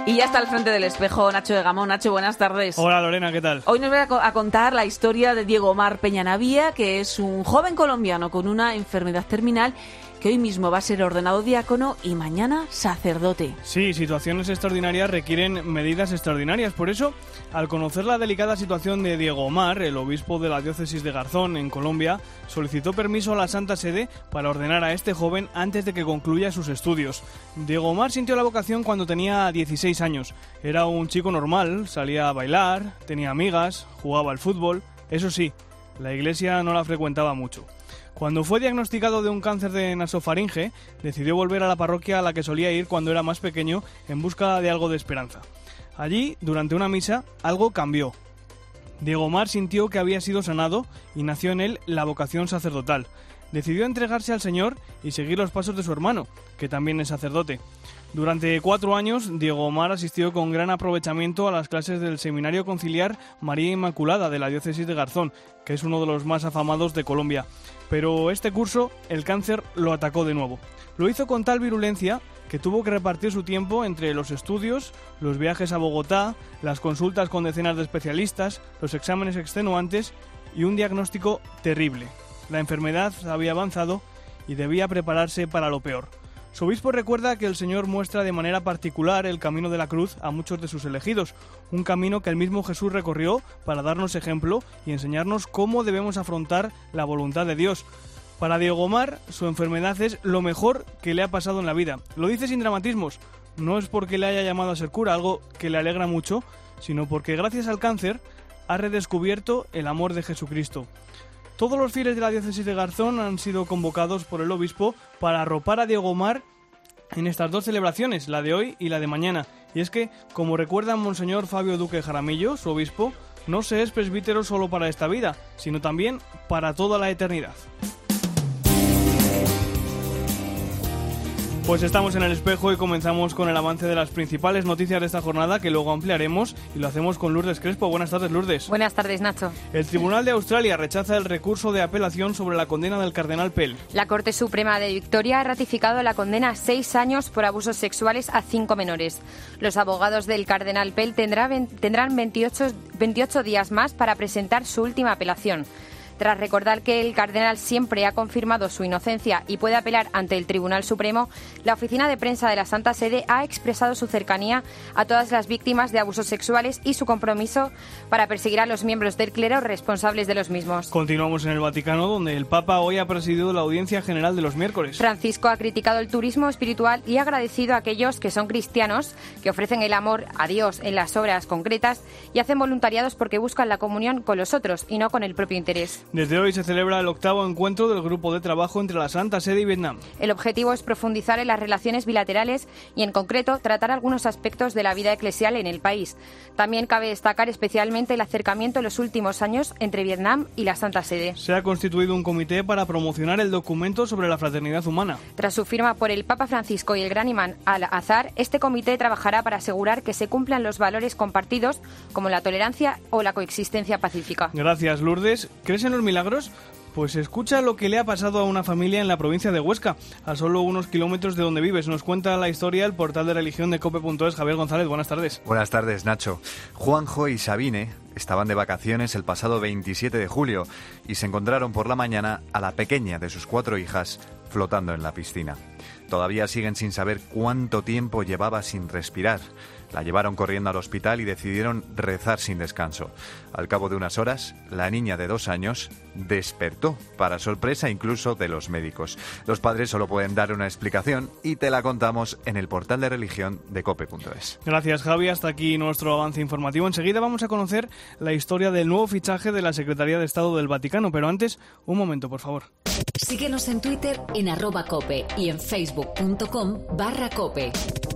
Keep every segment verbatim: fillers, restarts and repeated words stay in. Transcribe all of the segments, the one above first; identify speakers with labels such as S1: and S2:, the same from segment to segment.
S1: Y ya está al frente del espejo Nacho de Gamón. Nacho, buenas tardes.
S2: Hola Lorena, ¿qué tal?
S1: Hoy nos voy a, co- a contar la historia de Diego Omar Peñanavía, que es un joven colombiano con una enfermedad terminal que hoy mismo va a ser ordenado diácono y mañana sacerdote.
S2: Sí, situaciones extraordinarias requieren medidas extraordinarias. Por eso, al conocer la delicada situación de Diego Omar, el obispo de la diócesis de Garzón, en Colombia, solicitó permiso a la Santa Sede para ordenar a este joven antes de que concluya sus estudios. Diego Omar sintió la vocación cuando tenía dieciséis años. Era un chico normal, salía a bailar, tenía amigas, jugaba al fútbol. Eso sí, la iglesia no la frecuentaba mucho. Cuando fue diagnosticado de un cáncer de nasofaringe, decidió volver a la parroquia a la que solía ir cuando era más pequeño en busca de algo de esperanza. Allí, durante una misa, algo cambió. Diego Omar sintió que había sido sanado y nació en él la vocación sacerdotal. Decidió entregarse al Señor y seguir los pasos de su hermano, que también es sacerdote. Durante cuatro años, Diego Omar asistió con gran aprovechamiento a las clases del Seminario Conciliar María Inmaculada de la diócesis de Garzón, que es uno de los más afamados de Colombia. Pero este curso, el cáncer lo atacó de nuevo. Lo hizo con tal virulencia que tuvo que repartir su tiempo entre los estudios, los viajes a Bogotá, las consultas con decenas de especialistas, los exámenes extenuantes y un diagnóstico terrible. La enfermedad había avanzado y debía prepararse para lo peor. Su obispo recuerda que el Señor muestra de manera particular el camino de la cruz a muchos de sus elegidos, un camino que el mismo Jesús recorrió para darnos ejemplo y enseñarnos cómo debemos afrontar la voluntad de Dios. Para Diego Omar, su enfermedad es lo mejor que le ha pasado en la vida. Lo dice sin dramatismos, no es porque le haya llamado a ser cura, algo que le alegra mucho, sino porque gracias al cáncer ha redescubierto el amor de Jesucristo. Todos los fieles de la diócesis de Garzón han sido convocados por el obispo para arropar a Diego Omar en estas dos celebraciones, la de hoy y la de mañana. Y es que, como recuerda Monseñor Fabio Duque Jaramillo, su obispo, no se es presbítero solo para esta vida, sino también para toda la eternidad. Pues estamos en el espejo y comenzamos con el avance de las principales noticias de esta jornada, que luego ampliaremos, y lo hacemos con Lourdes Crespo. Buenas tardes, Lourdes.
S3: Buenas tardes, Nacho.
S2: El Tribunal de Australia rechaza el recurso de apelación sobre la condena del cardenal Pell.
S3: La Corte Suprema de Victoria ha ratificado la condena a seis años por abusos sexuales a cinco menores. Los abogados del cardenal Pell tendrán, tendrán veintiocho, veintiocho días más para presentar su última apelación. Tras recordar que el cardenal siempre ha confirmado su inocencia y puede apelar ante el Tribunal Supremo, la oficina de prensa de la Santa Sede ha expresado su cercanía a todas las víctimas de abusos sexuales y su compromiso para perseguir a los miembros del clero responsables de los mismos.
S2: Continuamos en el Vaticano, donde el Papa hoy ha presidido la audiencia general de los miércoles.
S3: Francisco ha criticado el turismo espiritual y ha agradecido a aquellos que son cristianos, que ofrecen el amor a Dios en las obras concretas y hacen voluntariados porque buscan la comunión con los otros y no con el propio interés.
S2: Desde hoy se celebra el octavo encuentro del grupo de trabajo entre la Santa Sede y Vietnam.
S3: El objetivo es profundizar en las relaciones bilaterales y, en concreto, tratar algunos aspectos de la vida eclesial en el país. También cabe destacar especialmente el acercamiento en los últimos años entre Vietnam y la Santa Sede.
S2: Se ha constituido un comité para promocionar el documento sobre la fraternidad humana.
S3: Tras su firma por el Papa Francisco y el gran imán Al-Azhar, este comité trabajará para asegurar que se cumplan los valores compartidos como la tolerancia o la coexistencia pacífica.
S2: Gracias, Lourdes. ¿Crees en los milagros? Pues escucha lo que le ha pasado a una familia en la provincia de Huesca, a solo unos kilómetros de donde vives. Nos cuenta la historia el portal de religión de cope punto es. Javier González, buenas tardes.
S4: Buenas tardes, Nacho. Juanjo y Sabine estaban de vacaciones el pasado veintisiete de julio y se encontraron por la mañana a la pequeña de sus cuatro hijas flotando en la piscina. Todavía siguen sin saber cuánto tiempo llevaba sin respirar. La llevaron corriendo al hospital y decidieron rezar sin descanso. Al cabo de unas horas, la niña de dos años despertó, para sorpresa incluso de los médicos. Los padres solo pueden dar una explicación y te la contamos en el portal de religión de cope punto es.
S2: Gracias, Javi. Hasta aquí nuestro avance informativo. Enseguida vamos a conocer la historia del nuevo fichaje de la Secretaría de Estado del Vaticano, pero antes, un momento, por favor.
S5: Síguenos en Twitter en arroba cope y en facebook punto com barra cope.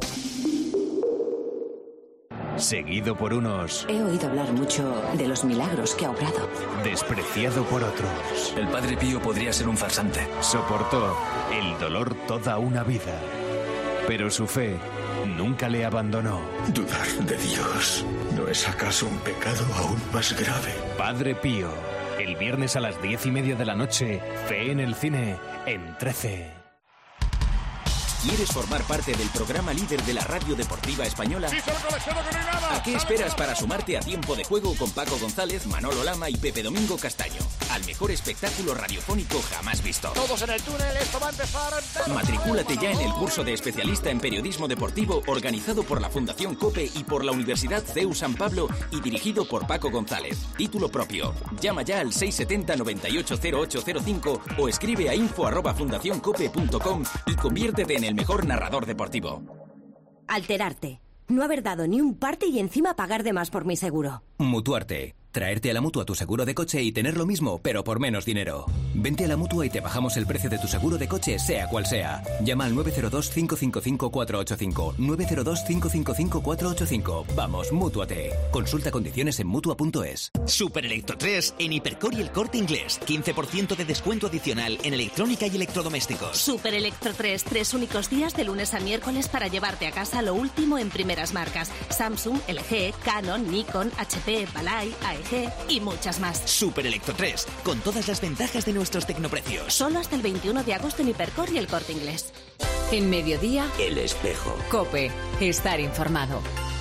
S6: Seguido por unos,
S7: He oído hablar mucho de los milagros que ha obrado.
S6: despreciado por otros.
S8: El Padre Pío podría ser un farsante.
S6: Soportó el dolor toda una vida, pero su fe nunca le abandonó.
S9: Dudar de Dios, ¿no es acaso un pecado aún más grave?
S6: Padre Pío, el viernes a las diez y media de la noche, Fe en el cine, en trece.
S10: ¿Quieres formar parte del programa líder de la radio deportiva española? ¿A qué esperas para sumarte a Tiempo de Juego con Paco González, Manolo Lama y Pepe Domingo Castaño? Al mejor espectáculo radiofónico jamás visto.
S11: Todos en el túnel, esto va a empezar.
S10: Matricúlate ya en el curso de especialista en periodismo deportivo organizado por la Fundación COPE y por la Universidad C E U San Pablo y dirigido por Paco González. Título propio. Llama ya al seis setenta noventa y ocho cero ocho cero cinco o escribe a info arroba fundacioncope punto com y conviértete en el mejor narrador deportivo.
S12: Alterarte. No haber dado ni un parte y encima pagar de más por mi seguro.
S13: Mutuarte. Traerte a la Mutua tu seguro de coche y tener lo mismo, pero por menos dinero. Vente a la Mutua y te bajamos el precio de tu seguro de coche, sea cual sea. Llama al nueve cero dos, cinco cinco cinco, cuatro ocho cinco. nueve cero dos, cinco cinco cinco, cuatro ocho cinco. Vamos, Mútuate. Consulta condiciones en Mutua punto es.
S14: Super Electro tres en Hipercor y El Corte Inglés. quince por ciento de descuento adicional en electrónica y electrodomésticos.
S15: Super Electro tres, tres únicos días de lunes a miércoles para llevarte a casa lo último en primeras marcas. Samsung, L G, Canon, Nikon, H P, Balay, A E G y muchas más.
S14: Super Electro tres, con todas las ventajas de nuestros tecnoprecios.
S15: Solo hasta el veintiuno de agosto en Hipercor y El Corte Inglés.
S5: En Mediodía,
S14: El Espejo.
S5: COPE. Estar informado.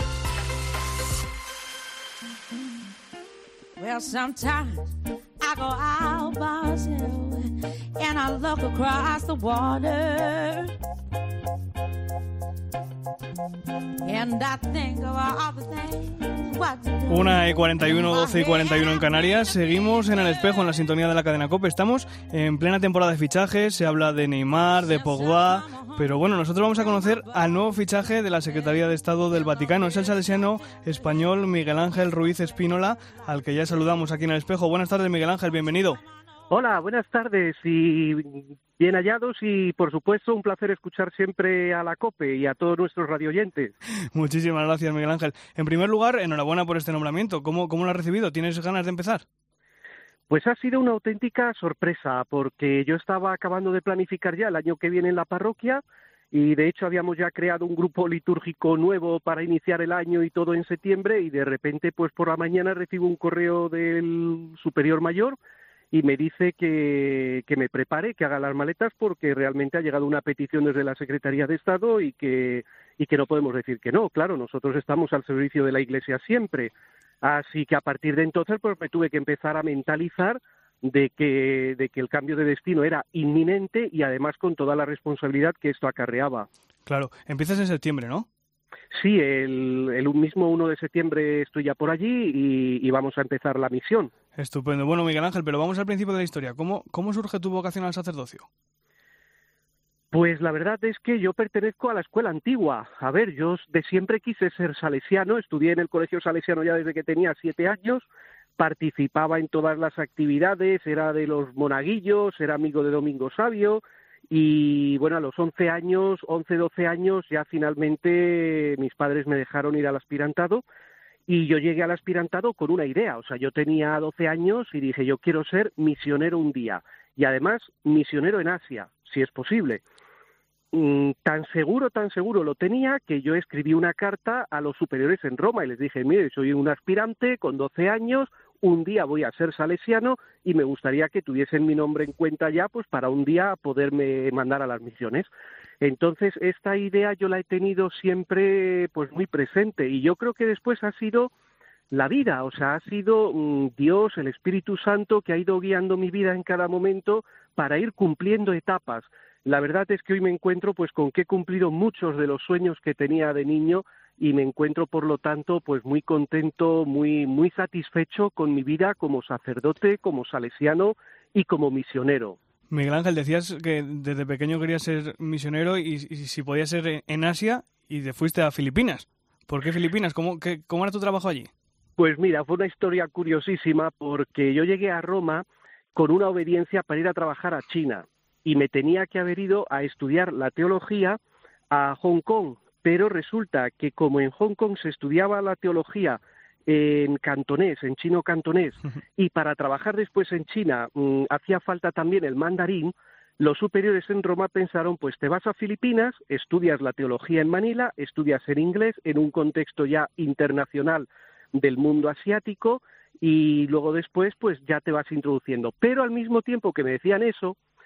S16: Well, sometimes I go out by myself and I look across the water and I think of all the things what to do.
S2: una y cuarenta y uno, doce y cuarenta y uno en Canarias. Seguimos en El Espejo, en la sintonía de la cadena COPE. Estamos en plena temporada de fichajes. Se habla de Neymar, de Pogba. Pero bueno, nosotros vamos a conocer al nuevo fichaje de la Secretaría de Estado del Vaticano. Es el salesiano español Miguel Ángel Ruiz Espínola, al que ya saludamos aquí en El Espejo. Buenas tardes, Miguel Ángel, bienvenido.
S17: Hola, buenas tardes y bien hallados y, por supuesto, un placer escuchar siempre a la COPE y a todos nuestros radioyentes.
S2: Muchísimas gracias, Miguel Ángel. En primer lugar, enhorabuena por este nombramiento. ¿Cómo, cómo lo has recibido? ¿Tienes ganas de empezar?
S17: Pues ha sido una auténtica sorpresa, porque yo estaba acabando de planificar ya el año que viene en la parroquia y, de hecho, habíamos ya creado un grupo litúrgico nuevo para iniciar el año y todo en septiembre y, de repente, pues por la mañana recibo un correo del superior mayor y me dice que, que me prepare, que haga las maletas porque realmente ha llegado una petición desde la Secretaría de Estado y que, y que no podemos decir que no. Claro, nosotros estamos al servicio de la Iglesia siempre. Así que a partir de entonces pues me tuve que empezar a mentalizar de que, de que el cambio de destino era inminente y además con toda la responsabilidad que esto acarreaba.
S2: Claro, empiezas en septiembre, ¿no?
S17: Sí, el, el mismo uno de septiembre estoy ya por allí y, y vamos a empezar la misión.
S2: Estupendo. Bueno, Miguel Ángel, pero vamos al principio de la historia. ¿Cómo, cómo surge tu vocación al sacerdocio?
S17: Pues la verdad es que yo pertenezco a la escuela antigua. A ver, yo de siempre quise ser salesiano, estudié en el colegio salesiano ya desde que tenía siete años, participaba en todas las actividades, era de los monaguillos, era amigo de Domingo Sabio y bueno, a los once años, once, doce años ya finalmente mis padres me dejaron ir al aspirantado y yo llegué al aspirantado con una idea, o sea, yo tenía doce años y dije yo quiero ser misionero un día y además misionero en Asia, si es posible. Tan seguro, tan seguro lo tenía que yo escribí una carta a los superiores en Roma y les dije, mire, soy un aspirante con doce años, un día voy a ser salesiano y me gustaría que tuviesen mi nombre en cuenta ya pues para un día poderme mandar a las misiones. Entonces esta idea yo la he tenido siempre pues muy presente y yo creo que después ha sido la vida, o sea, ha sido um, Dios, el Espíritu Santo que ha ido guiando mi vida en cada momento para ir cumpliendo etapas. La verdad es que hoy me encuentro pues con que he cumplido muchos de los sueños que tenía de niño y me encuentro por lo tanto pues muy contento, muy muy satisfecho con mi vida como sacerdote, como salesiano y como misionero.
S2: Miguel Ángel, decías que desde pequeño querías ser misionero y, y si podía ser en Asia y te fuiste a Filipinas. ¿Por qué Filipinas? ¿Cómo, qué, cómo era tu trabajo allí?
S17: Pues mira, fue una historia curiosísima porque yo llegué a Roma con una obediencia para ir a trabajar a China. Y me tenía que haber ido a estudiar la teología a Hong Kong, pero resulta que como en Hong Kong se estudiaba la teología en cantonés, en chino cantonés, y para trabajar después en China mmm, hacía falta también el mandarín, los superiores en Roma pensaron, pues te vas a Filipinas, estudias la teología en Manila, estudias en inglés, en un contexto ya internacional del mundo asiático, y luego después pues ya te vas introduciendo. Pero al mismo tiempo que me decían eso,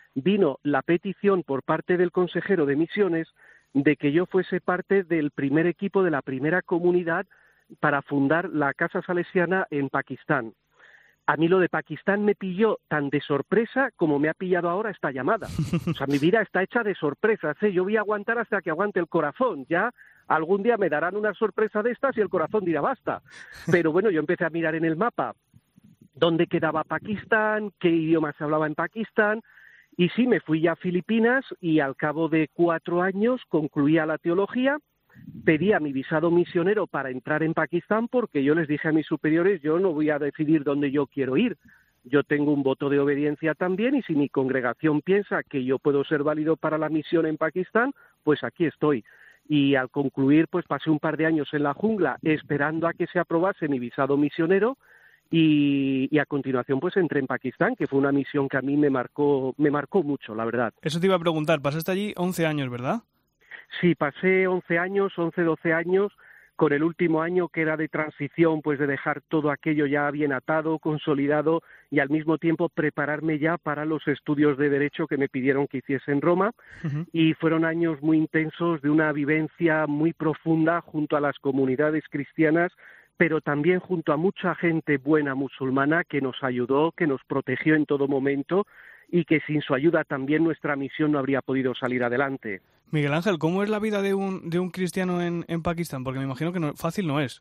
S17: vino la petición por parte del consejero de misiones de que yo fuese parte del primer equipo de la primera comunidad para fundar la Casa Salesiana en Pakistán. A mí lo de Pakistán me pilló tan de sorpresa como me ha pillado ahora esta llamada. O sea, mi vida está hecha de sorpresas, ¿eh? Yo voy a aguantar hasta que aguante el corazón. Ya algún día me darán una sorpresa de estas y el corazón dirá basta. Pero bueno, yo empecé a mirar en el mapa dónde quedaba Pakistán, qué idioma se hablaba en Pakistán, y sí, me fui ya a Filipinas y al cabo de cuatro años concluía la teología. Pedía mi visado misionero para entrar en Pakistán porque yo les dije a mis superiores, yo no voy a decidir dónde yo quiero ir. Yo tengo un voto de obediencia también y si mi congregación piensa que yo puedo ser válido para la misión en Pakistán, pues aquí estoy. Y al concluir, pues pasé un par de años en la jungla esperando a que se aprobase mi visado misionero y, y a continuación pues entré en Pakistán, que fue una misión que a mí me marcó, me marcó mucho, la verdad.
S2: Eso te iba a preguntar, pasaste allí once años, ¿verdad?
S17: Sí, pasé once años, once, doce años, con el último año que era de transición, pues de dejar todo aquello ya bien atado, consolidado y al mismo tiempo prepararme ya para los estudios de Derecho que me pidieron que hiciese en Roma. Uh-huh. Y fueron años muy intensos de una vivencia muy profunda junto a las comunidades cristianas, pero también junto a mucha gente buena musulmana que nos ayudó, que nos protegió en todo momento y que sin su ayuda también nuestra misión no habría podido salir adelante.
S2: Miguel Ángel, ¿cómo es la vida de un, de un cristiano en, en Pakistán? Porque me imagino que no, fácil no es.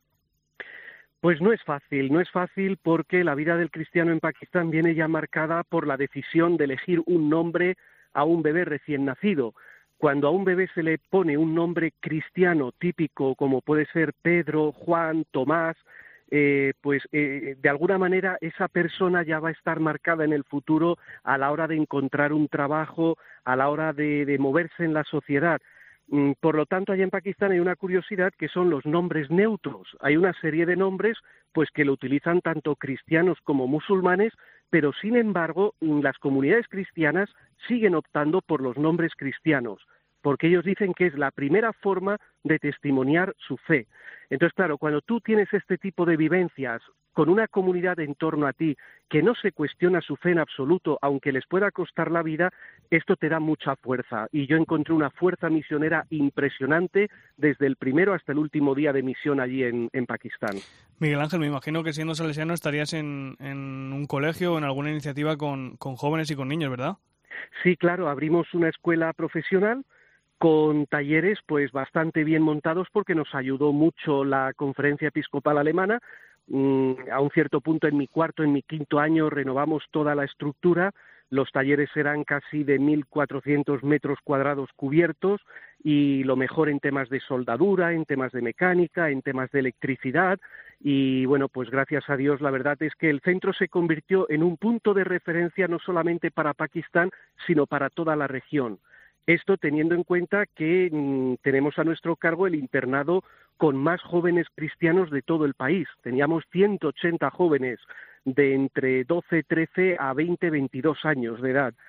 S17: Pues no es fácil, no es fácil porque la vida del cristiano en Pakistán viene ya marcada por la decisión de elegir un nombre a un bebé recién nacido. Cuando a un bebé se le pone un nombre cristiano típico, como puede ser Pedro, Juan, Tomás, eh, pues eh, de alguna manera esa persona ya va a estar marcada en el futuro a la hora de encontrar un trabajo, a la hora de, de moverse en la sociedad. Por lo tanto, allá en Pakistán hay una curiosidad que son los nombres neutros. Hay una serie de nombres pues que lo utilizan tanto cristianos como musulmanes, pero sin embargo las comunidades cristianas siguen optando por los nombres cristianos, porque ellos dicen que es la primera forma de testimoniar su fe. Entonces, claro, cuando tú tienes este tipo de vivencias con una comunidad en torno a ti que no se cuestiona su fe en absoluto, aunque les pueda costar la vida, esto te da mucha fuerza. Y yo encontré una fuerza misionera impresionante desde el primero hasta el último día de misión allí en, en Pakistán.
S2: Miguel Ángel, me imagino que siendo salesiano estarías en, en un colegio o en alguna iniciativa con, con jóvenes y con niños, ¿verdad?
S17: Sí, claro, abrimos una escuela profesional con talleres pues bastante bien montados porque nos ayudó mucho la Conferencia Episcopal Alemana. Mm, a un cierto punto en mi cuarto, en mi quinto año renovamos toda la estructura. Los talleres eran casi de mil cuatrocientos metros cuadrados cubiertos y lo mejor en temas de soldadura, en temas de mecánica, en temas de electricidad y bueno, pues gracias a Dios la verdad es que el centro se convirtió en un punto de referencia no solamente para Pakistán, sino para toda la región. Esto teniendo en cuenta que mmm, tenemos a nuestro cargo el internado con más jóvenes cristianos de todo el país. Teníamos ciento ochenta jóvenes de entre doce, trece a veinte, veintidós años de edad.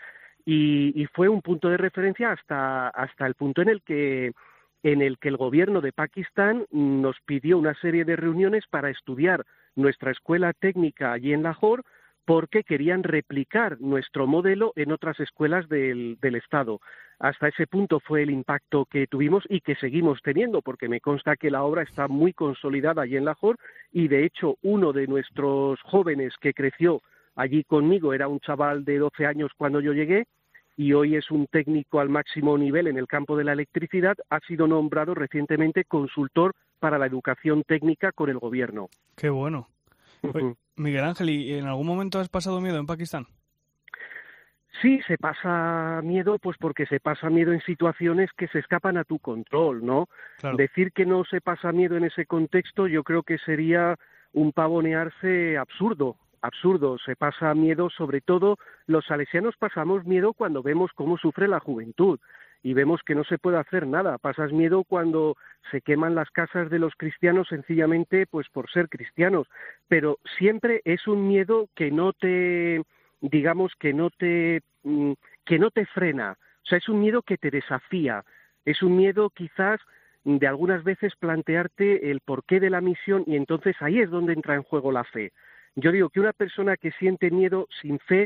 S17: Y, y fue un punto de referencia hasta, hasta el punto en el que en el que el gobierno de Pakistán nos pidió una serie de reuniones para estudiar nuestra escuela técnica allí en Lahore, porque querían replicar nuestro modelo en otras escuelas del, del Estado. Hasta ese punto fue el impacto que tuvimos y que seguimos teniendo, porque me consta que la obra está muy consolidada allí en Lahore y, de hecho, uno de nuestros jóvenes que creció allí conmigo era un chaval de doce años cuando yo llegué y hoy es un técnico al máximo nivel en el campo de la electricidad, ha sido nombrado recientemente consultor para la educación técnica con el gobierno.
S2: ¡Qué bueno! Oye, Miguel Ángel, ¿y en algún momento has pasado miedo en Pakistán?
S17: Sí, se pasa miedo, pues porque se pasa miedo en situaciones que se escapan a tu control, ¿no?
S2: Claro.
S17: Decir que no se pasa miedo en ese contexto yo creo que sería un pavonearse absurdo, absurdo. Se pasa miedo, sobre todo los salesianos pasamos miedo cuando vemos cómo sufre la juventud y vemos que no se puede hacer nada. Pasas miedo cuando se queman las casas de los cristianos sencillamente pues por ser cristianos, pero siempre es un miedo que no te, digamos, que no te, que no te frena. O sea, es un miedo que te desafía. Es un miedo quizás de algunas veces plantearte el porqué de la misión y entonces ahí es donde entra en juego la fe. Yo digo que una persona que siente miedo sin fe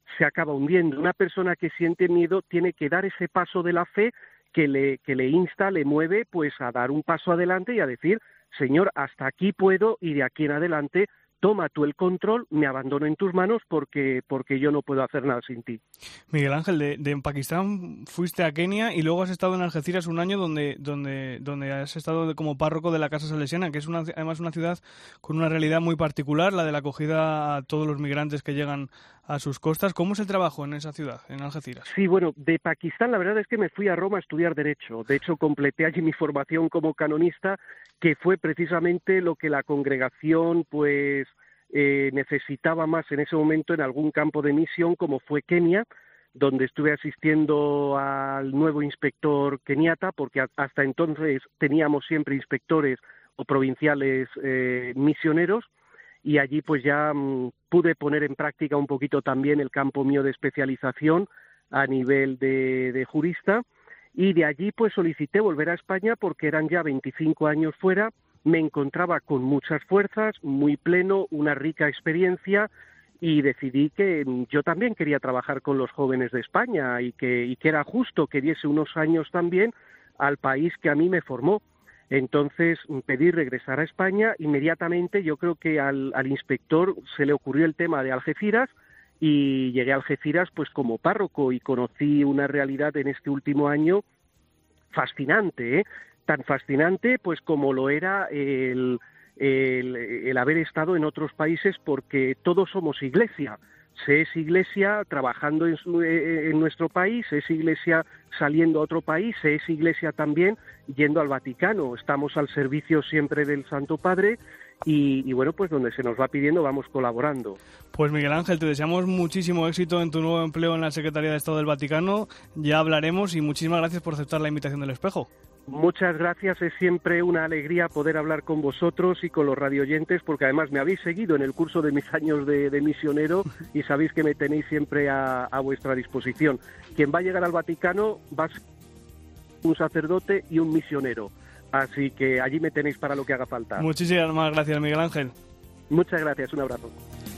S17: se acaba hundiendo. Una persona que siente miedo tiene que dar ese paso de la fe que le, que le insta, le mueve pues a dar un paso adelante y a decir, Señor, hasta aquí puedo y de aquí en adelante toma tú el control, me abandono en tus manos porque, porque yo no puedo hacer nada sin ti.
S2: Miguel Ángel, de, de Pakistán fuiste a Kenia y luego has estado en Algeciras un año donde, donde, donde has estado de, como párroco de la Casa Salesiana, que es una, además una ciudad con una realidad muy particular, la de la acogida a todos los migrantes que llegan a sus costas. ¿Cómo es el trabajo en esa ciudad, en Algeciras?
S17: Sí, bueno, de Pakistán la verdad es que me fui a Roma a estudiar Derecho. De hecho, completé allí mi formación como canonista, que fue precisamente lo que la congregación pues eh, necesitaba más en ese momento en algún campo de misión, como fue Kenia, donde estuve asistiendo al nuevo inspector keniata, porque hasta entonces teníamos siempre inspectores o provinciales eh, misioneros, y allí pues ya mmm, pude poner en práctica un poquito también el campo mío de especialización a nivel de, de jurista, y de allí pues solicité volver a España porque eran ya veinticinco años fuera, me encontraba con muchas fuerzas, muy pleno, una rica experiencia, y decidí que yo también quería trabajar con los jóvenes de España y que, y que era justo que diese unos años también al país que a mí me formó. Entonces pedí regresar a España. Inmediatamente yo creo que al, al inspector se le ocurrió el tema de Algeciras y llegué a Algeciras pues como párroco y conocí una realidad en este último año fascinante, ¿eh? Tan fascinante pues como lo era el, el, el haber estado en otros países, porque todos somos iglesia. Se es iglesia trabajando en, su, en nuestro país, se es iglesia saliendo a otro país, se es iglesia también yendo al Vaticano. Estamos al servicio siempre del Santo Padre y, y bueno, pues donde se nos va pidiendo vamos colaborando.
S2: Pues Miguel Ángel, te deseamos muchísimo éxito en tu nuevo empleo en la Secretaría de Estado del Vaticano. Ya hablaremos y muchísimas gracias por aceptar la invitación del Espejo.
S17: Muchas gracias, es siempre una alegría poder hablar con vosotros y con los radioyentes, porque además me habéis seguido en el curso de mis años de, de misionero y sabéis que me tenéis siempre a, a vuestra disposición. Quien va a llegar al Vaticano va a ser un sacerdote y un misionero, así que allí me tenéis para lo que haga falta.
S2: Muchísimas gracias, Miguel Ángel.
S17: Muchas gracias, un abrazo.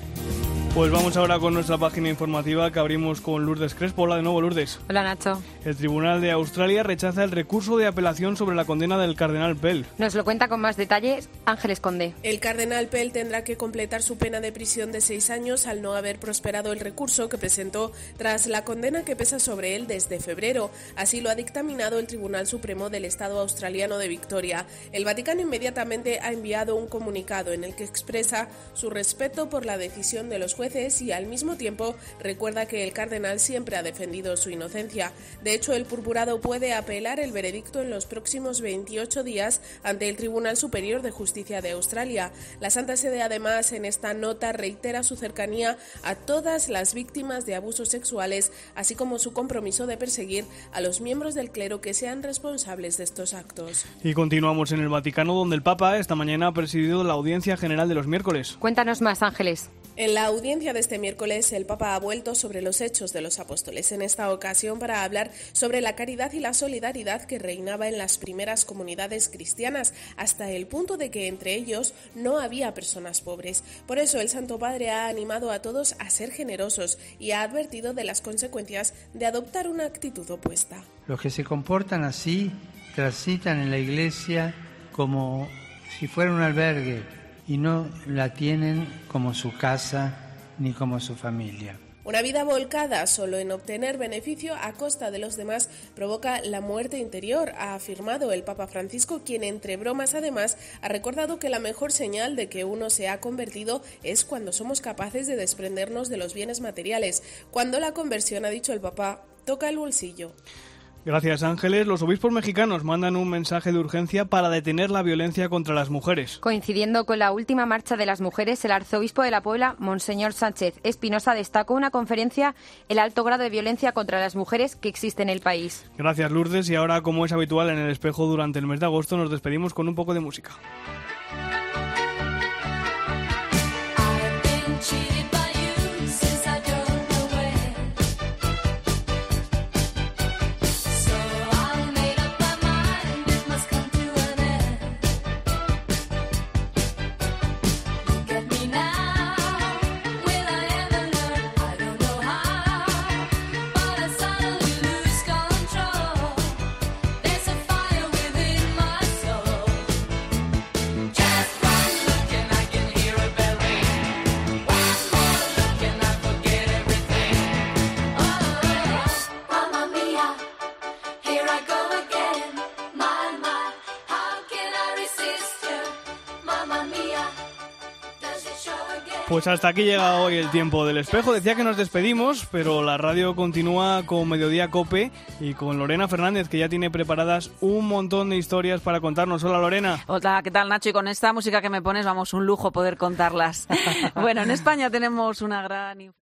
S2: Pues vamos ahora con nuestra página informativa, que abrimos con Lourdes Crespo. Hola de nuevo, Lourdes.
S3: Hola, Nacho.
S2: El Tribunal de Australia rechaza el recurso de apelación sobre la condena del cardenal Pell.
S3: Nos lo cuenta con más detalles Ángeles Conde.
S18: El cardenal Pell tendrá que completar su pena de prisión de seis años al no haber prosperado el recurso que presentó tras la condena que pesa sobre él desde febrero. Así lo ha dictaminado el Tribunal Supremo del Estado australiano de Victoria. El Vaticano inmediatamente ha enviado un comunicado en el que expresa su respeto por la decisión de los jueces y al mismo tiempo recuerda que el cardenal siempre ha defendido su inocencia. De hecho, el purpurado puede apelar el veredicto en los próximos veintiocho días ante el Tribunal Superior de Justicia de Australia. La Santa Sede, además, en esta nota reitera su cercanía a todas las víctimas de abusos sexuales, así como su compromiso de perseguir a los miembros del clero que sean responsables de estos actos.
S2: Y continuamos en el Vaticano, donde el Papa esta mañana ha presidido la audiencia general de los miércoles.
S3: Cuéntanos más, Ángeles.
S18: En la audiencia de este miércoles, el Papa ha vuelto sobre los hechos de los apóstoles, en esta ocasión para hablar sobre la caridad y la solidaridad que reinaba en las primeras comunidades cristianas, hasta el punto de que entre ellos no había personas pobres. Por eso el Santo Padre ha animado a todos a ser generosos y ha advertido de las consecuencias de adoptar una actitud opuesta.
S19: Los que se comportan así transitan en la Iglesia como si fuera un albergue y no la tienen como su casa ni como su familia.
S18: Una vida volcada solo en obtener beneficio a costa de los demás provoca la muerte interior, ha afirmado el Papa Francisco, quien entre bromas además ha recordado que la mejor señal de que uno se ha convertido es cuando somos capaces de desprendernos de los bienes materiales, cuando la conversión, ha dicho el Papa, toca el bolsillo.
S2: Gracias, Ángeles. Los obispos mexicanos mandan un mensaje de urgencia para detener la violencia contra las mujeres.
S3: Coincidiendo con la última marcha de las mujeres, el arzobispo de la Puebla, Monseñor Sánchez Espinosa, destacó en una conferencia el alto grado de violencia contra las mujeres que existe en el país.
S2: Gracias, Lourdes. Y ahora, como es habitual en el Espejo durante el mes de agosto, nos despedimos con un poco de música.
S20: Get me now, will I ever learn? I don't know how.
S16: Mamma mia.
S2: Pues hasta aquí llega hoy el tiempo del espejo. Decía que nos despedimos, pero la radio continúa con Mediodía Cope y con Lorena Fernández, que ya tiene preparadas un montón de historias para contarnos. Hola, Lorena.
S1: Hola, ¿qué tal, Nacho? Y con esta música que me pones, vamos, un lujo poder contarlas. Bueno, en España tenemos una gran...